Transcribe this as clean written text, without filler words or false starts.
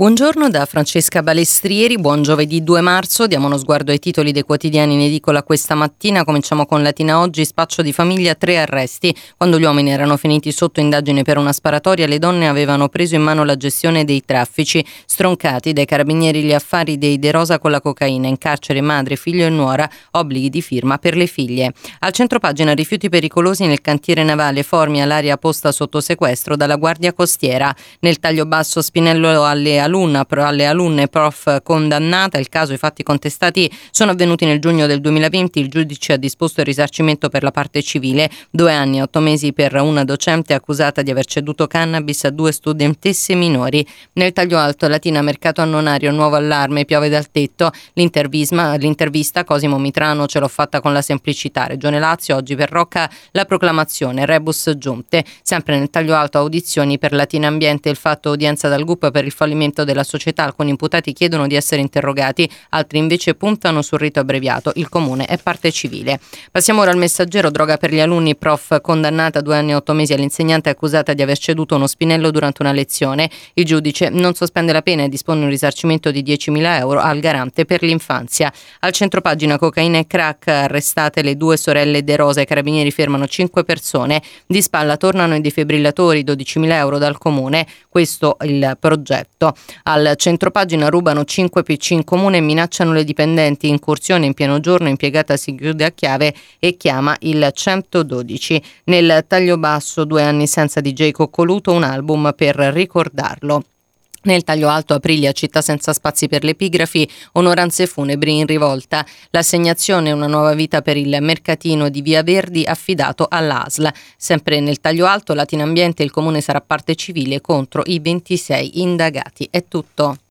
Buongiorno da Francesca Balestrieri, buon giovedì 2 marzo, diamo uno sguardo ai titoli dei quotidiani in edicola questa mattina. Cominciamo con Latina Oggi, spaccio di famiglia, 3 arresti. Quando gli uomini erano finiti sotto indagine per una sparatoria, le donne avevano preso in mano la gestione dei traffici. Stroncati dai carabinieri gli affari dei De Rosa con la cocaina, in carcere madre, figlio e nuora, obblighi di firma per le figlie. Al centropagina rifiuti pericolosi nel cantiere navale, Formia, l'area posta sotto sequestro dalla Guardia Costiera. Nel taglio basso Spinello alle alunne prof condannata. Il caso, i fatti contestati sono avvenuti nel giugno del 2020. Il giudice ha disposto il risarcimento per la parte civile, 2 anni e 8 mesi per una docente accusata di aver ceduto cannabis a 2 studentesse minori. Nel taglio alto Latina, mercato annonario, nuovo allarme, piove dal tetto. L'intervista Cosimo Mitrano, ce l'ho fatta con la semplicità. Regione Lazio, oggi per Rocca la proclamazione, rebus giunte. Sempre nel taglio alto, audizioni per Latina Ambiente, il fatto udienza dal GUP per il fallimento della società. Alcuni imputati chiedono di essere interrogati, altri invece puntano sul rito abbreviato. Il comune è parte civile. Passiamo ora al Messaggero, droga per gli alunni, prof condannata a 2 anni e 8 mesi all'insegnante accusata di aver ceduto uno spinello durante una lezione. Il giudice non sospende la pena e dispone un risarcimento di 10.000 euro al garante per l'infanzia. Al centropagina cocaina e crack, arrestate le 2 sorelle De Rosa, i carabinieri fermano 5 persone. Di spalla tornano i defibrillatori, 12.000 euro dal comune, questo il progetto. Al centropagina rubano 5 PC in comune e minacciano le dipendenti, incursione in pieno giorno, impiegata si chiude a chiave e chiama il 112. Nel taglio basso 2 anni senza DJ Coccoluto, un album per ricordarlo. Nel taglio alto Aprilia, città senza spazi per le epigrafi, onoranze funebri in rivolta. L'assegnazione Una nuova vita per il mercatino di Via Verdi affidato all'ASL. Sempre nel taglio alto Latina Ambiente, il comune sarà parte civile contro i 26 indagati. È tutto.